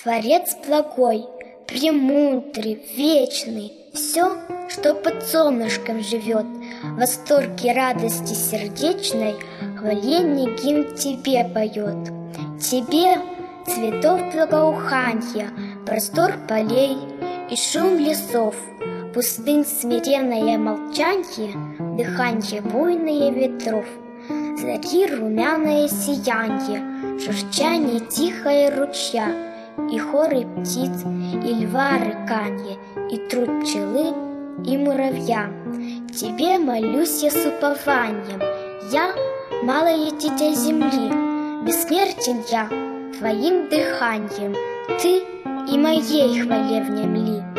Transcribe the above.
Творец благой, премудрый, вечный, все, что под солнышком живет, восторге радости сердечной, хваленье гимн тебе поет. Тебе цветов благоуханья, простор полей и шум лесов, пустынь смиренное молчанье, дыханье буйное ветров, зари румяное сиянье, журчание тихое ручья, и хоры птиц, и льва рыканье, и труд пчелы, и муравья. Тебе молюсь я с упованием, я малое дитя земли, бессмертен я твоим дыханием, ты и моей хвале внемли.